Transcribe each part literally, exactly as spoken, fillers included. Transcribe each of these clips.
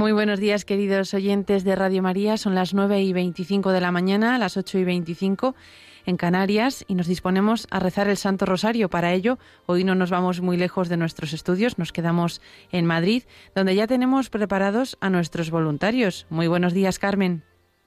Muy buenos días, queridos oyentes de Radio María. Son las nueve y veinticinco de la mañana, las ocho y veinticinco en Canarias, y nos disponemos a rezar el Santo Rosario. Para ello, hoy no nos vamos muy lejos de nuestros estudios, nos quedamos en Madrid, donde ya tenemos preparados a nuestros voluntarios. Muy buenos días, Carmen.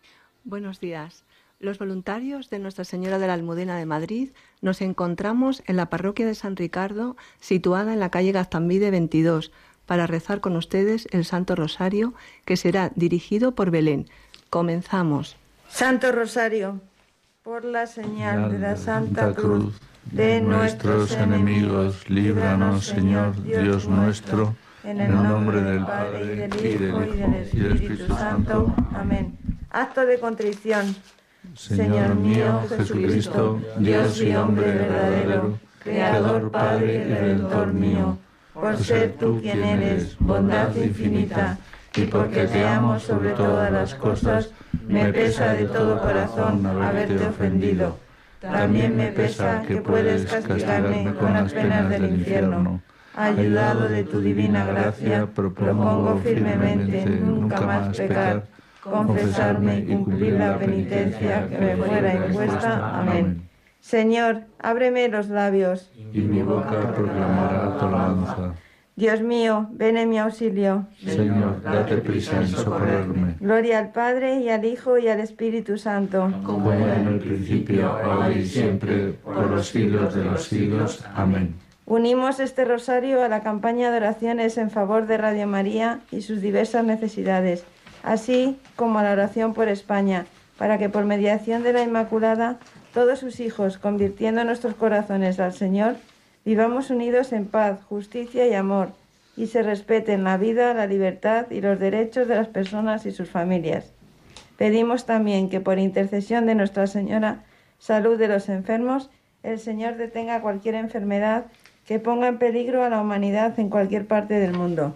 Buenos días. Los voluntarios de Nuestra Señora de la Almudena de Madrid nos encontramos en la parroquia de San Ricardo, situada en la calle Gaztambide veintidós, para rezar con ustedes el Santo Rosario, que será dirigido por Belén. Comenzamos. Santo Rosario, por la señal de la Santa Cruz de nuestros enemigos, líbranos, Señor Dios nuestro, en el nombre del Padre, y del Hijo, y del Espíritu Santo. Amén. Acto de contrición. Señor mío, Jesucristo, Dios y hombre verdadero, Creador, Padre y Redentor mío, por ser tú quien eres, bondad infinita, y porque te amo sobre todas las cosas, me pesa de todo corazón haberte ofendido. También me pesa que puedes castigarme con las penas del infierno. Ayudado de tu divina gracia, propongo firmemente nunca más pecar, confesarme y cumplir la penitencia que me fuera impuesta. Amén. Señor, ábreme los labios, y mi boca proclamará tu alabanza. Dios mío, ven en mi auxilio. Señor, date prisa en socorrerme. Gloria al Padre, y al Hijo, y al Espíritu Santo. Como era en el principio, ahora y siempre, por los siglos de los siglos. Amén. Unimos este rosario a la campaña de oraciones en favor de Radio María y sus diversas necesidades, así como a la oración por España, para que por mediación de la Inmaculada, todos sus hijos, convirtiendo nuestros corazones al Señor, vivamos unidos en paz, justicia y amor, y se respeten la vida, la libertad y los derechos de las personas y sus familias. Pedimos también que por intercesión de Nuestra Señora, salud de los enfermos, el Señor detenga cualquier enfermedad que ponga en peligro a la humanidad en cualquier parte del mundo.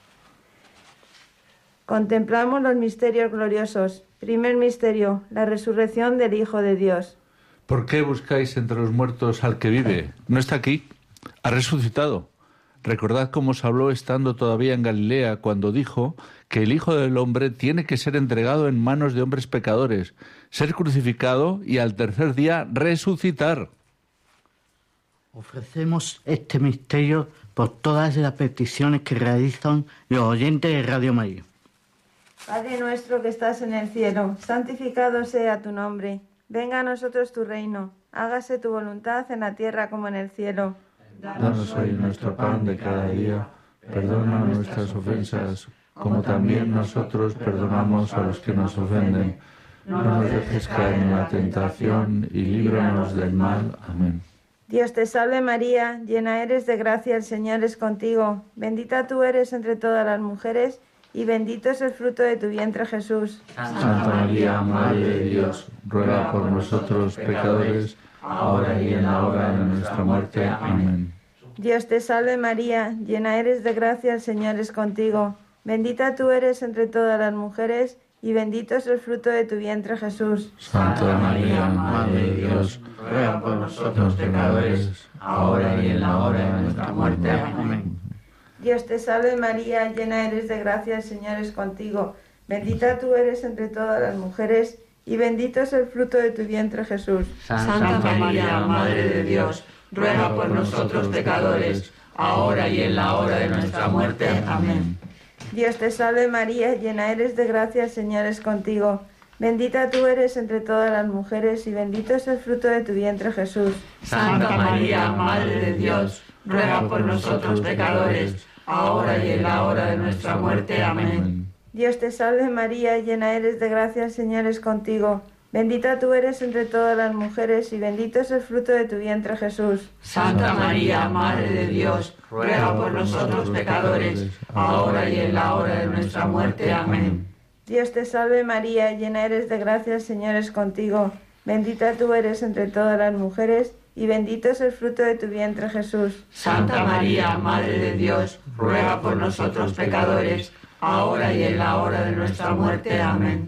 Contemplamos los misterios gloriosos. Primer misterio, la resurrección del Hijo de Dios. ¿Por qué buscáis entre los muertos al que vive? No está aquí, ha resucitado. Recordad cómo os habló estando todavía en Galilea, cuando dijo que el Hijo del Hombre tiene que ser entregado en manos de hombres pecadores, ser crucificado y al tercer día resucitar. Ofrecemos este misterio por todas las peticiones que realizan los oyentes de Radio María. Padre nuestro que estás en el cielo, santificado sea tu nombre. Venga a nosotros tu reino, hágase tu voluntad en la tierra como en el cielo. Danos hoy nuestro pan de cada día, perdona nuestras ofensas, como también nosotros perdonamos a los que nos ofenden. No nos dejes caer en la tentación y líbranos del mal. Amén. Dios te salve María, llena eres de gracia, el Señor es contigo. Bendita tú eres entre todas las mujeres, y bendito es el fruto de tu vientre, Jesús. Santa María, Madre de Dios, ruega por nosotros pecadores, ahora y en la hora de nuestra muerte. Amén. Dios te salve María, llena eres de gracia, el Señor es contigo. Bendita tú eres entre todas las mujeres, y bendito es el fruto de tu vientre, Jesús. Santa María, Madre de Dios, ruega por nosotros pecadores, ahora y en la hora de nuestra muerte. Amén. Dios te salve María, llena eres de gracia, el Señor es contigo. Bendita tú eres entre todas las mujeres, y bendito es el fruto de tu vientre, Jesús. Santa María, Madre de Dios, ruega por nosotros pecadores, ahora y en la hora de nuestra muerte. Amén. Dios te salve María, llena eres de gracia, el Señor es contigo. Bendita tú eres entre todas las mujeres, y bendito es el fruto de tu vientre, Jesús. Santa María, Madre de Dios, ruega por nosotros pecadores, ahora y en la hora de nuestra muerte. Amén. Dios te salve María, llena eres de gracia, el Señor es contigo. Bendita tú eres entre todas las mujeres, y bendito es el fruto de tu vientre, Jesús. Santa María, Madre de Dios, ruega por nosotros pecadores, ahora y en la hora de nuestra muerte. Amén. Dios te salve María, llena eres de gracia, el Señor es contigo. Bendita tú eres entre todas las mujeres, y bendito es el fruto de tu vientre, Jesús. Santa María, Madre de Dios, ruega por nosotros pecadores, ahora y en la hora de nuestra muerte. Amén.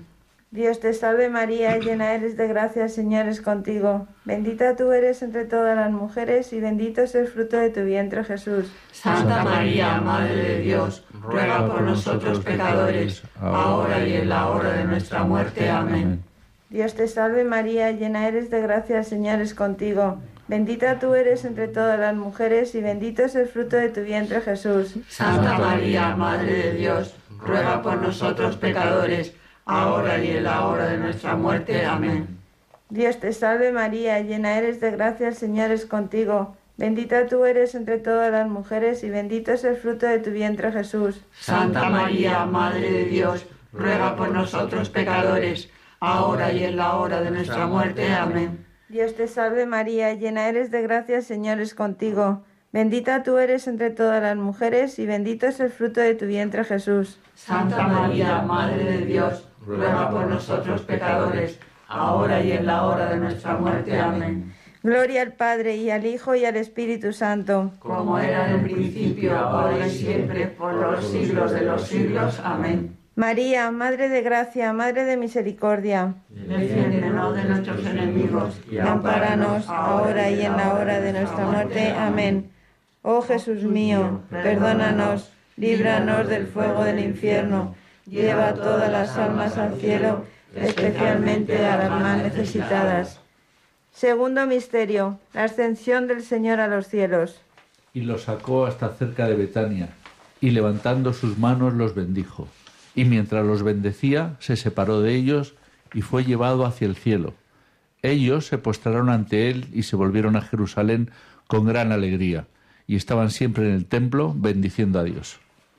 Dios te salve María, llena eres de gracia, el Señor es contigo. Bendita tú eres entre todas las mujeres y bendito es el fruto de tu vientre, Jesús. Santa María, Madre de Dios, ruega por nosotros pecadores, ahora y en la hora de nuestra muerte. Amén. Dios te salve María, llena eres de gracia, el Señor es contigo. Bendita tú eres entre todas las mujeres y bendito es el fruto de tu vientre, Jesús. Santa María, Madre de Dios, ruega por nosotros pecadores, ahora y en la hora de nuestra muerte. Amén. Dios te salve María, llena eres de gracia, el Señor es contigo. Bendita tú eres entre todas las mujeres y bendito es el fruto de tu vientre, Jesús. Santa María, Madre de Dios, ruega por nosotros pecadores, ahora y en la hora de nuestra muerte. Amén. Dios te salve María, llena eres de gracia, el Señor es contigo. Bendita tú eres entre todas las mujeres y bendito es el fruto de tu vientre, Jesús. Santa María, Madre de Dios, ruega por nosotros pecadores, ahora y en la hora de nuestra muerte. Amén. Gloria al Padre, y al Hijo, y al Espíritu Santo. Como era en el principio, ahora y siempre, por los siglos de los siglos. Amén. María, Madre de Gracia, Madre de Misericordia, defiéndenos de nuestros enemigos y ampáranos ahora y en la hora de nuestra muerte. Amén. Oh Jesús mío, perdónanos, líbranos del fuego del infierno, lleva todas las almas al cielo, especialmente a las más necesitadas. Segundo misterio, la ascensión del Señor a los cielos. Y los sacó hasta cerca de Betania, y levantando sus manos los bendijo. Y mientras los bendecía, se separó de ellos y fue llevado hacia el cielo. Ellos se postraron ante él y se volvieron a Jerusalén con gran alegría, y estaban siempre en el templo bendiciendo a Dios.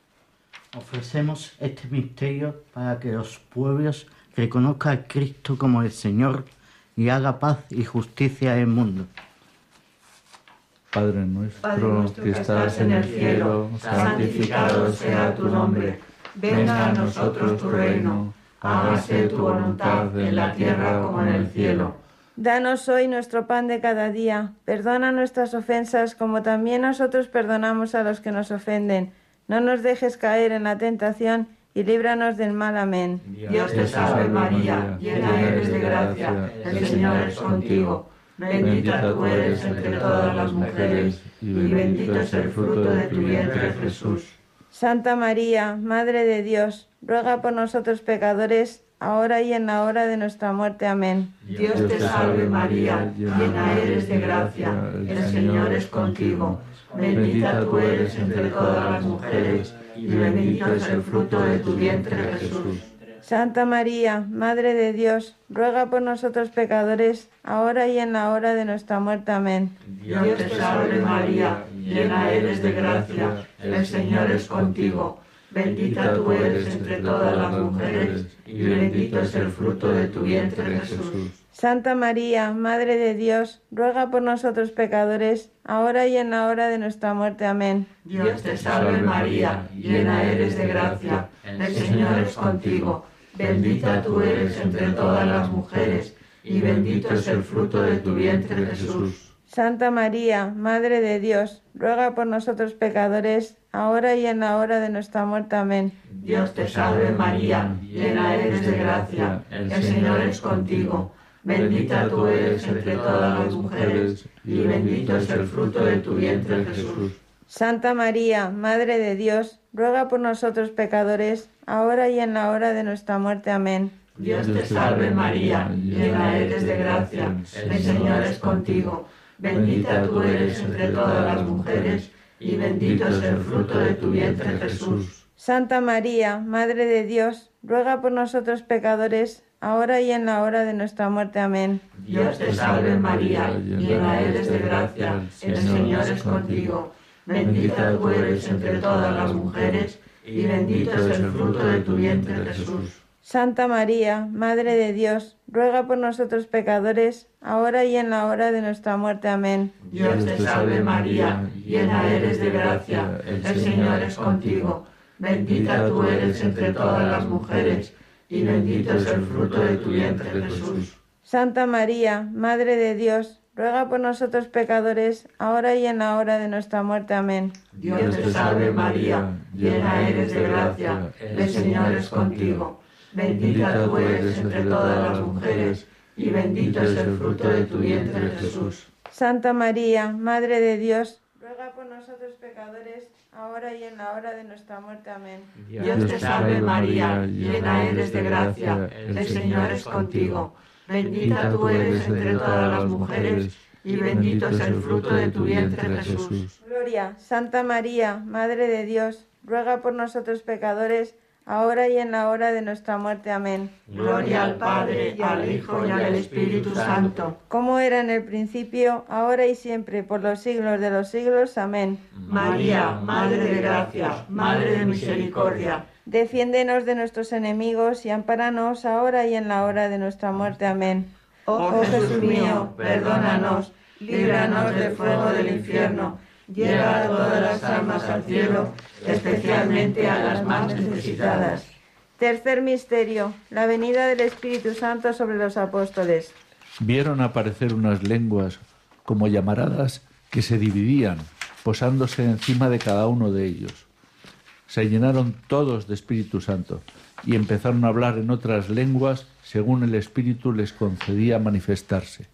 Ofrecemos este misterio para que los pueblos reconozcan a Cristo como el Señor y haga paz y justicia en el mundo. Padre nuestro, Padre nuestro que estás en el cielo, santificado sea tu nombre. Venga a nosotros tu reino, hágase tu voluntad en la tierra como en el cielo. Danos hoy nuestro pan de cada día, perdona nuestras ofensas como también nosotros perdonamos a los que nos ofenden. No nos dejes caer en la tentación y líbranos del mal. Amén. Dios te salve María, llena eres de gracia, el Señor es contigo. Bendita tú eres entre todas las mujeres y bendito es el fruto de tu vientre, Jesús. Santa María, Madre de Dios, ruega por nosotros pecadores, ahora y en la hora de nuestra muerte. Amén. Dios te salve María, llena eres de gracia, el Señor es contigo. Bendita tú eres entre todas las mujeres y bendito es el fruto de tu vientre, Jesús. Santa María, Madre de Dios, ruega por nosotros pecadores, ahora y en la hora de nuestra muerte. Amén. Dios te salve María, llena eres de gracia, el Señor es contigo. Bendita tú eres entre todas las mujeres y bendito es el fruto de tu vientre, Jesús. Santa María, Madre de Dios, ruega por nosotros pecadores, ahora y en la hora de nuestra muerte. Amén. Dios te salve María, llena eres de gracia, el Señor es contigo. Bendita tú eres entre todas las mujeres y bendito es el fruto de tu vientre, Jesús. Santa María, Madre de Dios, ruega por nosotros pecadores, ahora y en la hora de nuestra muerte. Amén. Dios te salve María, llena eres de gracia, el Señor es contigo. Bendita tú eres entre todas las mujeres y bendito es el fruto de tu vientre, Jesús. Santa María, Madre de Dios, ruega por nosotros pecadores, ahora y en la hora de nuestra muerte. Amén. Dios te salve María, llena eres de gracia, el Señor es contigo. Bendita tú eres entre todas las mujeres y bendito es el fruto de tu vientre, Jesús. Santa María, Madre de Dios, ruega por nosotros pecadores, ahora y en la hora de nuestra muerte. Amén. Dios te salve María, llena eres de gracia, el Señor es contigo. Bendita tú eres entre todas las mujeres y bendito es el fruto de tu vientre, Jesús. Santa María, Madre de Dios, ruega por nosotros pecadores, ahora y en la hora de nuestra muerte. Amén. Dios te salve María, llena eres de gracia, el Señor es contigo. Bendita tú eres entre todas las mujeres y bendito es el fruto de tu vientre, Jesús. Santa María, Madre de Dios, ruega por nosotros pecadores, ahora y en la hora de nuestra muerte. Amén. Dios te salve María, llena eres de gracia, el Señor es contigo. Bendita tú eres entre todas las mujeres, y bendito es el fruto de tu vientre, Jesús. Santa María, Madre de Dios, ruega por nosotros pecadores, ahora y en la hora de nuestra muerte. Amén. Dios te salve María, llena eres de gracia, el Señor es contigo. Bendita tú eres entre todas las mujeres, y bendito es el fruto de tu vientre, Jesús. Gloria, Santa María, Madre de Dios, ruega por nosotros pecadores, ahora y en la hora de nuestra muerte. Amén. Gloria al Padre, al Hijo y al Espíritu Santo. Como era en el principio, ahora y siempre, por los siglos de los siglos. Amén. María, Madre de gracia, Madre de misericordia, defiéndenos de nuestros enemigos y ampáranos ahora y en la hora de nuestra muerte. Amén. Oh Jesús mío, perdónanos, líbranos del fuego del infierno, lleva a todas las almas al cielo, especialmente a las más necesitadas. Tercer misterio, la venida del Espíritu Santo sobre los apóstoles. Vieron aparecer unas lenguas como llamaradas que se dividían, posándose encima de cada uno de ellos. Se llenaron todos de Espíritu Santo y empezaron a hablar en otras lenguas según el Espíritu les concedía manifestarse.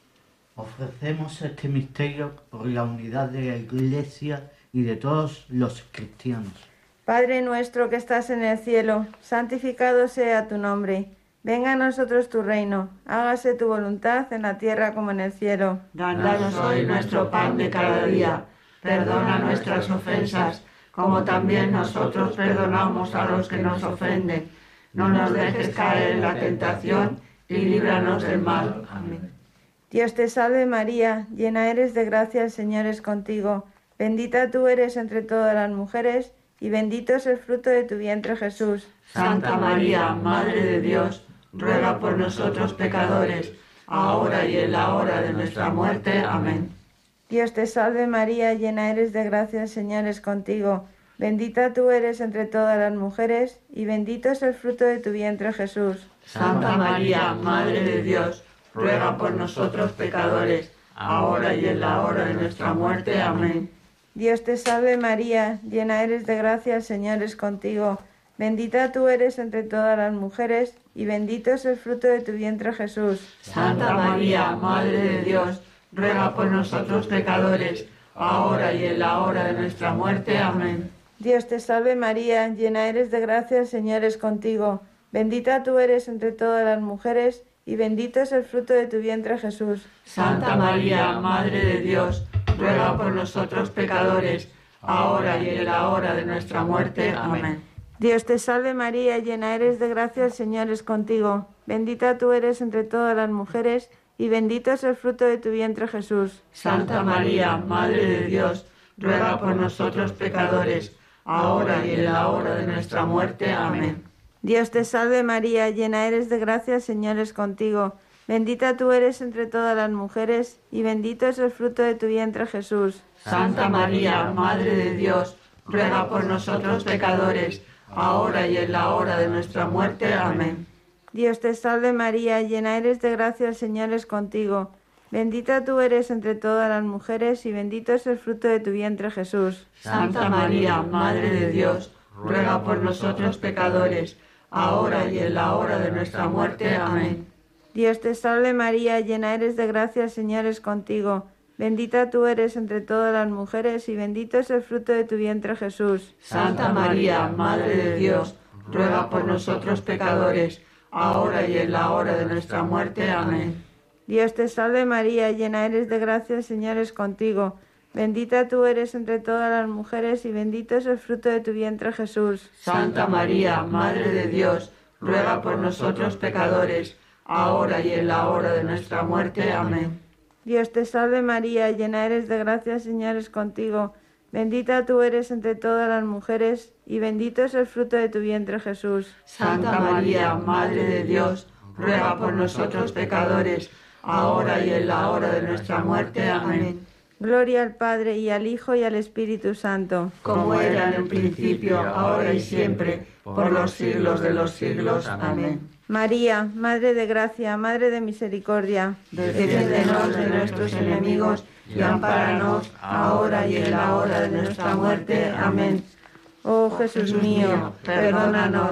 Ofrecemos este misterio por la unidad de la Iglesia y de todos los cristianos. Padre nuestro que estás en el cielo, santificado sea tu nombre. Venga a nosotros tu reino, hágase tu voluntad en la tierra como en el cielo. Danos hoy nuestro pan de cada día, perdona nuestras ofensas, como también nosotros perdonamos a los que nos ofenden. No nos dejes caer en la tentación y líbranos del mal. Amén. Dios te salve María, llena eres de gracia, el Señor es contigo. Bendita tú eres entre todas las mujeres, y bendito es el fruto de tu vientre, Jesús. Santa María, Madre de Dios, ruega por nosotros pecadores, ahora y en la hora de nuestra muerte. Amén. Dios te salve María, llena eres de gracia, el Señor es contigo. Bendita tú eres entre todas las mujeres, y bendito es el fruto de tu vientre, Jesús. Santa María, Madre de Dios, ruega por nosotros pecadores, ahora y en la hora de nuestra muerte. Amén. Dios te salve María, llena eres de gracia, el Señor es contigo. Bendita tú eres entre todas las mujeres, y bendito es el fruto de tu vientre, Jesús. Santa María, Madre de Dios, ruega por nosotros pecadores, ahora y en la hora de nuestra muerte. Amén. Dios te salve María, llena eres de gracia, el Señor es contigo. Bendita tú eres entre todas las mujeres, y bendito es el fruto de tu vientre, Jesús. Santa María, Madre de Dios, ruega por nosotros pecadores, ahora y en la hora de nuestra muerte. Amén. Dios te salve María, llena eres de gracia, el Señor es contigo. Bendita tú eres entre todas las mujeres, y bendito es el fruto de tu vientre, Jesús. Santa María, Madre de Dios, ruega por nosotros pecadores, ahora y en la hora de nuestra muerte. Amén. Dios te salve María, llena eres de gracia, el Señor es contigo. Bendita tú eres entre todas las mujeres, y bendito es el fruto de tu vientre, Jesús. Santa María, Madre de Dios, ruega por nosotros pecadores, ahora y en la hora de nuestra muerte. Amén. Dios te salve María, llena eres de gracia, el Señor es contigo. Bendita tú eres entre todas las mujeres, y bendito es el fruto de tu vientre, Jesús. Santa María, Madre de Dios, ruega por nosotros pecadores, ahora y en la hora de nuestra muerte. Amén. Dios te salve María, llena eres de gracia, el Señor es contigo. Bendita tú eres entre todas las mujeres, y bendito es el fruto de tu vientre, Jesús. Santa María, Madre de Dios, ruega por nosotros pecadores, ahora y en la hora de nuestra muerte. Amén. Dios te salve María, llena eres de gracia, el Señor es contigo. Bendita tú eres entre todas las mujeres, y bendito es el fruto de tu vientre, Jesús. Santa María, Madre de Dios, ruega por nosotros pecadores, ahora y en la hora de nuestra muerte. Amén. Dios te salve María, llena eres de gracia, el Señor es contigo. Bendita tú eres entre todas las mujeres, y bendito es el fruto de tu vientre, Jesús. Santa María, Madre de Dios, ruega por nosotros pecadores, ahora y en la hora de nuestra muerte. Amén. Gloria al Padre, y al Hijo, y al Espíritu Santo. Como era en el principio, ahora y siempre, por los siglos de los siglos. Amén. María, Madre de gracia, Madre de misericordia, defiéndenos de nuestros enemigos y ampáranos ahora y en la hora de nuestra muerte. Amén. Oh Jesús mío, perdónanos,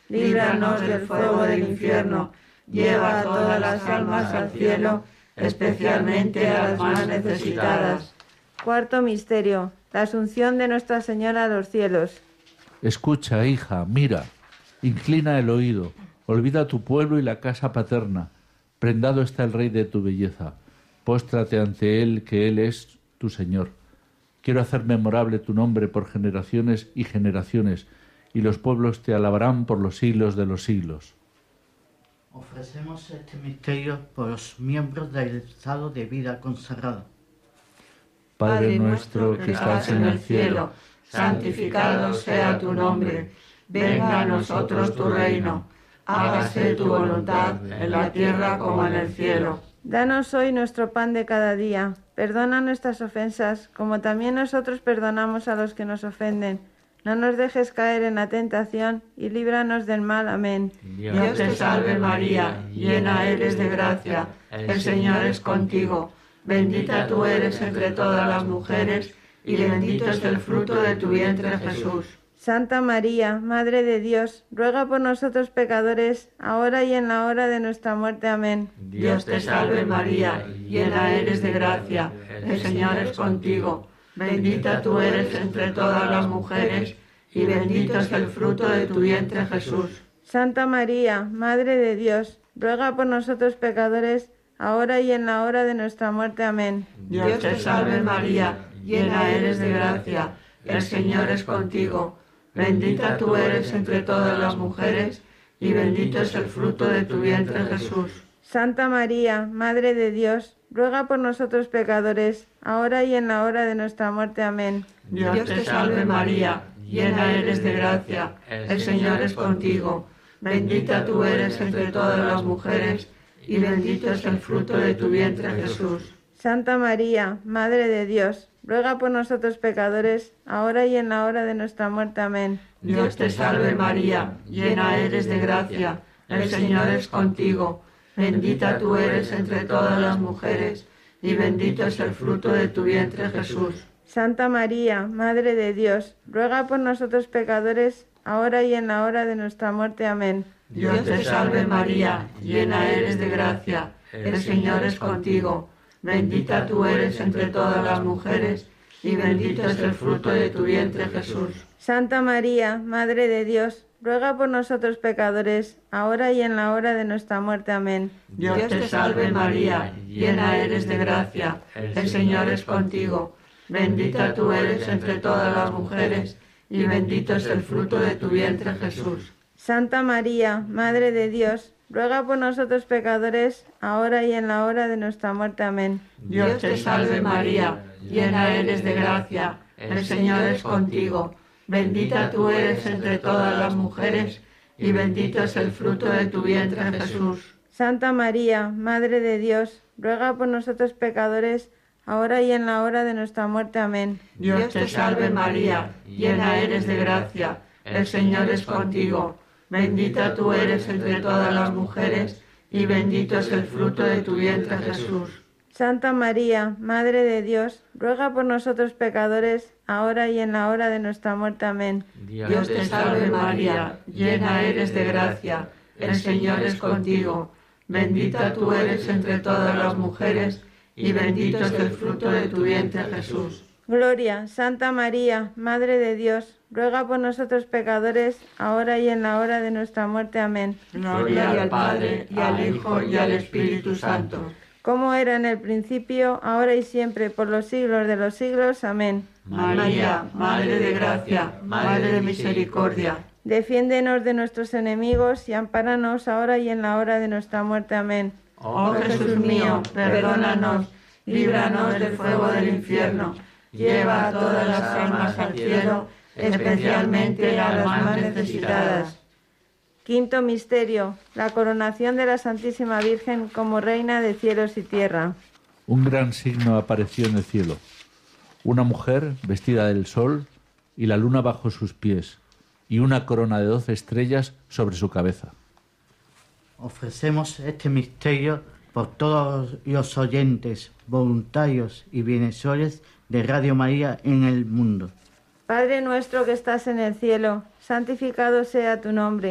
líbranos del fuego del infierno, lleva a todas las almas al cielo, especialmente a las más necesitadas. Cuarto misterio, la asunción de Nuestra Señora a los cielos. Escucha, hija, mira, inclina el oído, olvida tu pueblo y la casa paterna. Prendado está el Rey de tu belleza. Póstrate ante él, que él es tu Señor. Quiero hacer memorable tu nombre por generaciones y generaciones, y los pueblos te alabarán por los siglos de los siglos. Ofrecemos este misterio por los miembros del estado de vida consagrado. Padre nuestro que estás en el cielo, santificado sea tu nombre. Venga a nosotros tu reino. Hágase tu voluntad en la tierra como en el cielo. Danos hoy nuestro pan de cada día. Perdona nuestras ofensas, como también nosotros perdonamos a los que nos ofenden. No nos dejes caer en la tentación y líbranos del mal. Amén. Dios te salve María, llena eres de gracia. El Señor es contigo. Bendita tú eres entre todas las mujeres y bendito es el fruto de tu vientre Jesús. Santa María, Madre de Dios, ruega por nosotros pecadores, ahora y en la hora de nuestra muerte. Amén. Dios te salve María, llena eres de gracia, el Señor es contigo. Bendita tú eres entre todas las mujeres, y bendito es el fruto de tu vientre Jesús. Santa María, Madre de Dios, ruega por nosotros pecadores, ahora y en la hora de nuestra muerte. Amén. Dios te salve María, llena eres de gracia, el Señor es contigo. Bendita tú eres entre todas las mujeres, y bendito es el fruto de tu vientre Jesús. Santa María, Madre de Dios, ruega por nosotros pecadores, ahora y en la hora de nuestra muerte. Amén. Dios te salve María, llena eres de gracia, el Señor es contigo. Bendita tú eres entre todas las mujeres, y bendito es el fruto de tu vientre Jesús. Santa María, Madre de Dios, ruega por nosotros pecadores, ahora y en la hora de nuestra muerte. Amén. Dios te salve María, llena eres de gracia, el Señor es contigo. Bendita tú eres entre todas las mujeres, y bendito es el fruto de tu vientre Jesús. Santa María, Madre de Dios, ruega por nosotros pecadores, ahora y en la hora de nuestra muerte. Amén. Dios te salve María, llena eres de gracia, el Señor es contigo. Bendita tú eres entre todas las mujeres, y bendito es el fruto de tu vientre Jesús. Santa María, Madre de Dios, ruega por nosotros pecadores, ahora y en la hora de nuestra muerte. Amén. Dios te salve María, llena eres de gracia, el Señor es contigo. Bendita tú eres entre todas las mujeres, y bendito es el fruto de tu vientre Jesús. Santa María, Madre de Dios, ruega por nosotros pecadores, ahora y en la hora de nuestra muerte. Amén. Dios te salve María, llena eres de gracia, el Señor es contigo. Bendita tú eres entre todas las mujeres, y bendito es el fruto de tu vientre Jesús. Santa María, Madre de Dios, ruega por nosotros pecadores, ahora y en la hora de nuestra muerte. Amén. Dios te salve María, llena eres de gracia, el Señor es contigo. Bendita tú eres entre todas las mujeres, y bendito es el fruto de tu vientre Jesús. Santa María, Madre de Dios, ruega por nosotros pecadores, ahora y en la hora de nuestra muerte. Amén. Dios te salve María, llena eres de gracia, el Señor es contigo. Bendita tú eres entre todas las mujeres, y bendito es el fruto de tu vientre Jesús. Gloria, Santa María, Madre de Dios, ruega por nosotros pecadores, ahora y en la hora de nuestra muerte. Amén. Gloria al Padre, y al Hijo, y al Espíritu Santo. Como era en el principio, ahora y siempre, por los siglos de los siglos. Amén. María, Madre de gracia, Madre de misericordia, defiéndenos de nuestros enemigos y ampáranos ahora y en la hora de nuestra muerte. Amén. Oh Jesús mío, perdónanos, líbranos del fuego del infierno, lleva a todas las almas al cielo, especialmente a las más necesitadas. Quinto misterio, la coronación de la Santísima Virgen como Reina de cielos y tierra. Un gran signo apareció en el cielo. Una mujer vestida del sol y la luna bajo sus pies, y una corona de doce estrellas sobre su cabeza. Ofrecemos este misterio por todos los oyentes, voluntarios y bienhechores de Radio María en el mundo. Padre nuestro que estás en el cielo, santificado sea tu nombre.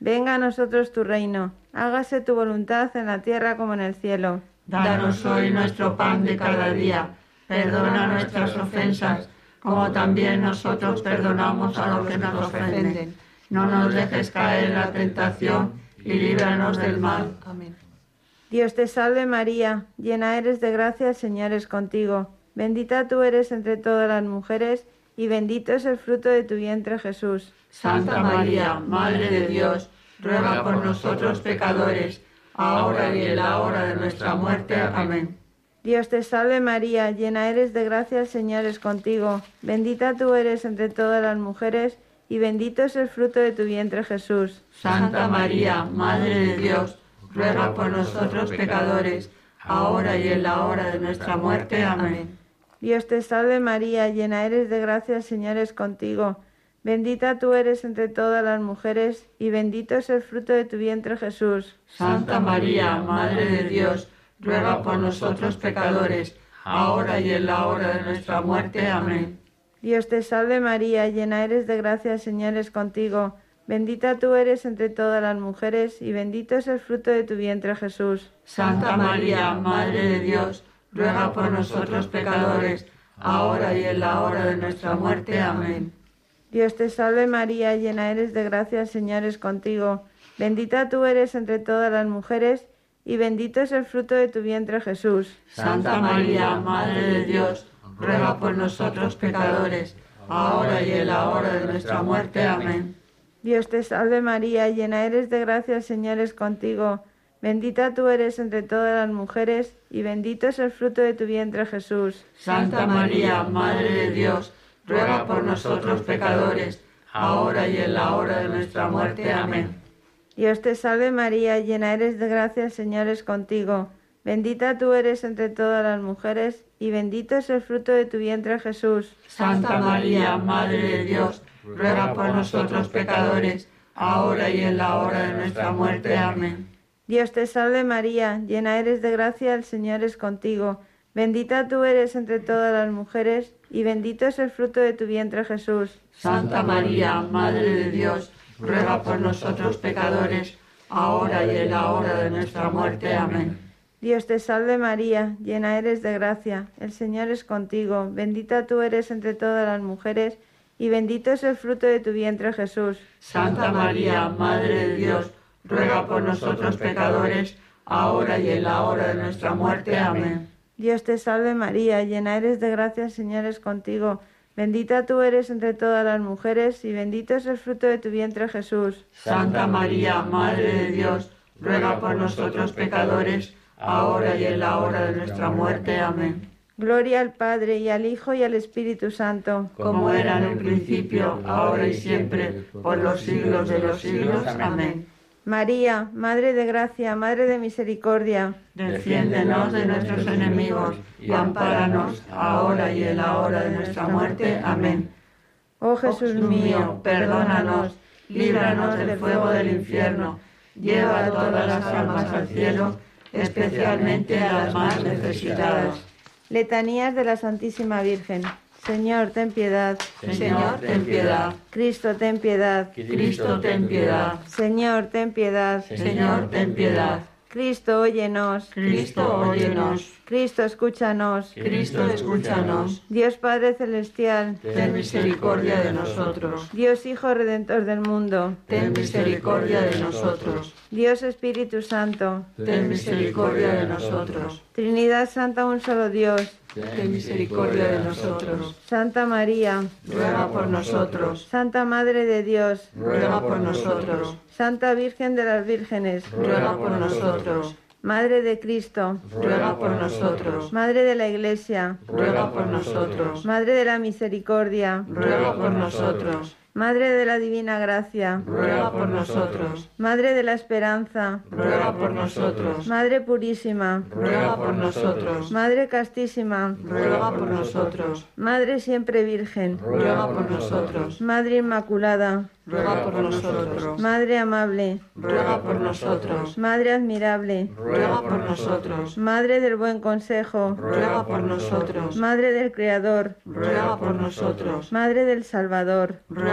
Venga a nosotros tu reino, hágase tu voluntad en la tierra como en el cielo. Danos hoy nuestro pan de cada día, perdona nuestras ofensas, como también nosotros perdonamos a los que nos ofenden. No nos dejes caer en la tentación y líbranos del mal. Amén. Dios te salve María, llena eres de gracia, el Señor es contigo. Bendita tú eres entre todas las mujeres, y bendito es el fruto de tu vientre, Jesús. Santa María, Madre de Dios, ruega por nosotros pecadores, ahora y en la hora de nuestra muerte. Amén. Dios te salve María, llena eres de gracia, el Señor es contigo. Bendita tú eres entre todas las mujeres, y bendito es el fruto de tu vientre, Jesús. Santa María, Madre de Dios, ruega por nosotros pecadores, ahora y en la hora de nuestra muerte. Amén. Dios te salve María, llena eres de gracia, el Señor es contigo. Bendita tú eres entre todas las mujeres, y bendito es el fruto de tu vientre, Jesús. Santa María, Madre de Dios, ruega por nosotros pecadores, ahora y en la hora de nuestra muerte. Amén. Dios te salve María, llena eres de gracia, el Señor es contigo. Bendita tú eres entre todas las mujeres, y bendito es el fruto de tu vientre, Jesús. Santa María, Madre de Dios, ruega por nosotros pecadores, ahora y en la hora de nuestra muerte. Amén. Dios te salve María, llena eres de gracia, el Señor es contigo. Bendita tú eres entre todas las mujeres, y bendito es el fruto de tu vientre, Jesús. Santa María, Madre de Dios, ruega por nosotros pecadores, ahora y en la hora de nuestra muerte. Amén. Dios te salve María, llena eres de gracia, el Señor es contigo. Bendita tú eres entre todas las mujeres, y bendito es el fruto de tu vientre, Jesús. Santa María, Madre de Dios, ruega por nosotros pecadores, ahora y en la hora de nuestra muerte. Amén. Dios te salve María, llena eres de gracia, el Señor es contigo. Bendita tú eres entre todas las mujeres, y bendito es el fruto de tu vientre, Jesús. Santa María, Madre de Dios, ruega por nosotros pecadores, ahora y en la hora de nuestra muerte. Amén. Dios te salve María, llena eres de gracia, el Señor es contigo. Bendita tú eres entre todas las mujeres, y bendito es el fruto de tu vientre, Jesús. Santa María, Madre de Dios, ruega por nosotros pecadores, ahora y en la hora de nuestra muerte. Amén. Dios te salve María, llena eres de gracia, el Señor es contigo. Bendita tú eres entre todas las mujeres, y bendito es el fruto de tu vientre, Jesús. Santa María, Madre de Dios, ruega por nosotros pecadores, ahora y en la hora de nuestra muerte. Amén. Dios te salve María, llena eres de gracia, el Señor es contigo. Bendita tú eres entre todas las mujeres, y bendito es el fruto de tu vientre, Jesús. Santa María, Madre de Dios, ruega por nosotros pecadores, ahora y en la hora de nuestra muerte. Amén. Gloria al Padre, y al Hijo, y al Espíritu Santo. Como era en un principio, ahora y siempre, por los siglos de los siglos. Amén. María, Madre de gracia, Madre de misericordia, defiéndenos de nuestros enemigos y ampáranos ahora y en la hora de nuestra muerte. Amén. Oh Jesús mío, perdónanos, líbranos del fuego del infierno, lleva a todas las almas al cielo, especialmente a las más necesitadas. Letanías de la Santísima Virgen. Señor, ten piedad. Señor, ten piedad. Cristo, ten piedad. Cristo, ten piedad. Señor, ten piedad. Señor, ten piedad. Cristo, óyenos. Cristo, óyenos. Cristo, escúchanos. Cristo, escúchanos. Dios Padre Celestial, ten misericordia de nosotros. Dios Hijo Redentor del mundo, ten misericordia de nosotros. Dios Espíritu Santo, ten misericordia de nosotros. Trinidad Santa, un solo Dios, ten misericordia de nosotros. Santa María, ruega por nosotros. Santa Madre de Dios, ruega por nosotros. Santa Virgen de las Vírgenes, ruega por nosotros. Madre de Cristo, ruega por nosotros. Madre de la Iglesia, ruega por nosotros. Madre de la Misericordia, ruega por nosotros. Madre de la Divina Gracia, ruega por nosotros. Madre de la Esperanza, ruega por nosotros. Madre Purísima, ruega por nosotros. Madre Castísima, ruega por nosotros. Madre Siempre Virgen, ruega por nosotros. Madre Inmaculada, ruega por nosotros. Madre Amable, ruega por nosotros. Madre Admirable, ruega por nosotros. Madre del Buen Consejo, ruega por nosotros. Madre del Creador, ruega por nosotros. Madre del Salvador, ruega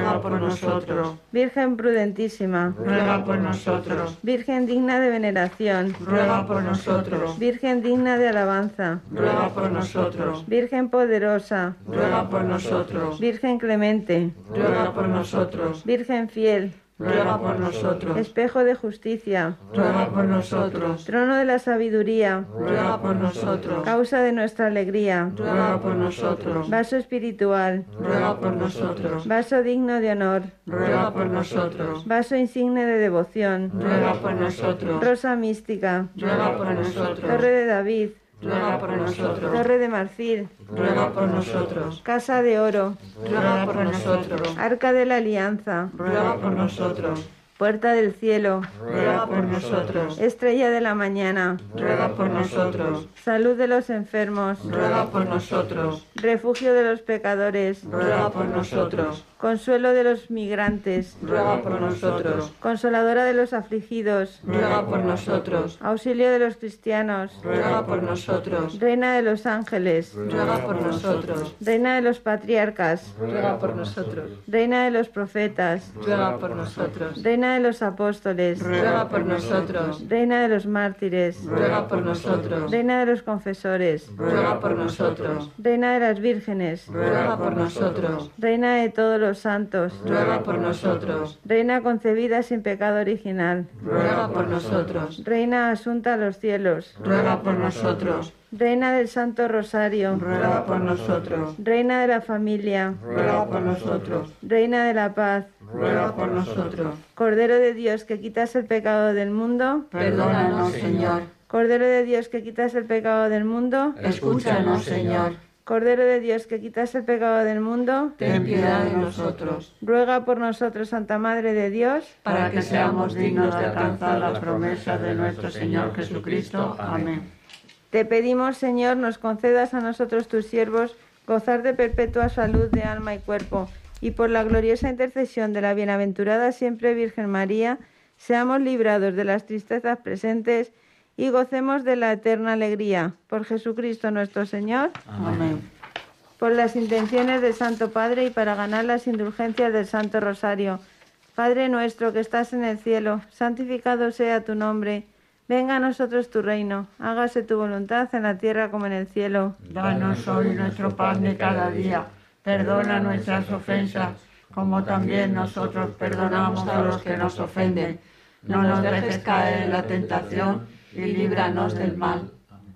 ruega por nosotros. Virgen prudentísima, Ruega por nosotros. Virgen digna de veneración, Ruega por nosotros. Virgen digna de alabanza, Ruega por nosotros. Virgen poderosa, Ruega por nosotros. Virgen clemente, Ruega por nosotros. Virgen fiel, Ruega por nosotros. espejo de justicia, Ruega por nosotros. trono de la sabiduría, Ruega por nosotros. causa de nuestra alegría, Ruega por nosotros. vaso espiritual, Ruega por nosotros. vaso digno de honor, Ruega por nosotros. vaso insigne de devoción, Ruega por nosotros. rosa mística, Ruega por nosotros. torre de David, Ruega por nosotros. torre de marfil, Ruega por nosotros. casa de oro, Ruega por nosotros. arca de la alianza, Ruega por nosotros. puerta del cielo, Ruega por nosotros. estrella de la mañana, Ruega por nosotros. salud de los enfermos, Ruega por nosotros. refugio de los pecadores, Ruega por nosotros. consuelo de los migrantes, Ruega por nosotros. consoladora de los afligidos, Ruega por nosotros. auxilio de los cristianos, Ruega por nosotros. reina de los ángeles, Ruega por nosotros. reina de los patriarcas, Ruega por nosotros. reina de los profetas, Ruega por nosotros. reina de los apóstoles, Ruega por nosotros. reina de los mártires, Ruega por nosotros. reina de los confesores, Ruega por nosotros. reina de las vírgenes, Ruega por nosotros. reina de todos los santos, Ruega por nosotros. reina concebida sin pecado original, Ruega por nosotros. reina asunta a los cielos, Ruega por nosotros. reina del Santo Rosario, Ruega por nosotros. reina de la familia, Ruega por nosotros. reina de la paz, Ruega por nosotros. Cordero de Dios que quitas el pecado del mundo, Perdónanos, Señor. Cordero de Dios que quitas el pecado del mundo, Escúchanos, Señor. Cordero de Dios que quitas el pecado del mundo, Ten piedad de nosotros, ruega por nosotros, Santa Madre de Dios, para que seamos dignos de alcanzar las promesas de nuestro Señor Jesucristo. Amén. Te pedimos, Señor, nos concedas a nosotros tus siervos gozar de perpetua salud de alma y cuerpo, y por la gloriosa intercesión de la bienaventurada siempre Virgen María, seamos librados de las tristezas presentes y gocemos de la eterna alegría. Por Jesucristo nuestro Señor. Amén. Por las intenciones del Santo Padre y para ganar las indulgencias del Santo Rosario. Padre nuestro que estás en el cielo, santificado sea tu nombre. Venga a nosotros tu reino, hágase tu voluntad en la tierra como en el cielo. Danos hoy nuestro pan de cada día. Perdona nuestras ofensas, como también nosotros perdonamos a los que nos ofenden. No nos dejes caer en la tentación y líbranos del mal.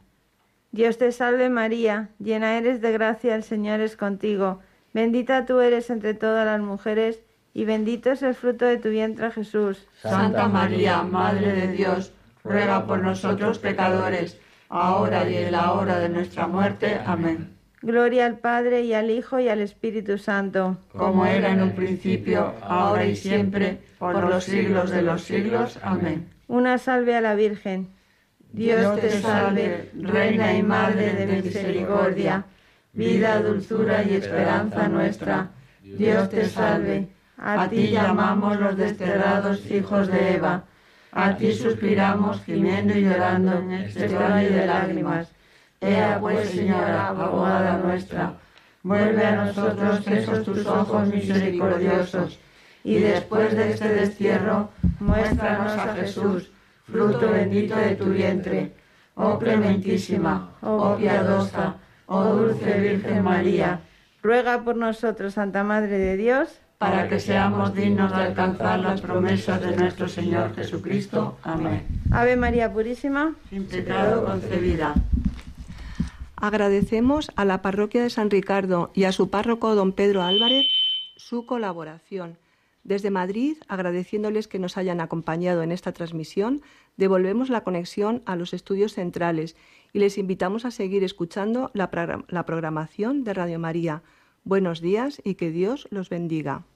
Dios te salve María, llena eres de gracia, el Señor es contigo. Bendita tú eres entre todas las mujeres y bendito es el fruto de tu vientre Jesús. Santa María, Madre de Dios, ruega por nosotros pecadores, ahora y en la hora de nuestra muerte. Amén. Gloria al Padre y al Hijo y al Espíritu Santo. Como era en un principio, ahora y siempre, por los siglos de los siglos. Amén. Una salve a la Virgen. Dios te salve, Reina y Madre de misericordia, vida, dulzura y esperanza nuestra. Dios te salve. A ti llamamos los desterrados hijos de Eva. A ti suspiramos gimiendo y llorando en este valle de lágrimas. Ea pues, Señora, abogada nuestra, vuelve a nosotros esos tus ojos misericordiosos, y después de este destierro, muéstranos a Jesús, fruto bendito de tu vientre. Oh clementísima, oh piadosa, oh dulce Virgen María, ruega por nosotros, Santa Madre de Dios, para que seamos dignos de alcanzar las promesas de nuestro Señor Jesucristo. Amén. Ave María Purísima, Sin pecado concebida. Agradecemos a la parroquia de San Ricardo y a su párroco don Pedro Álvarez su colaboración. Desde Madrid, agradeciéndoles que nos hayan acompañado en esta transmisión, devolvemos la conexión a los estudios centrales y les invitamos a seguir escuchando la, la programación de Radio María. Buenos días y que Dios los bendiga.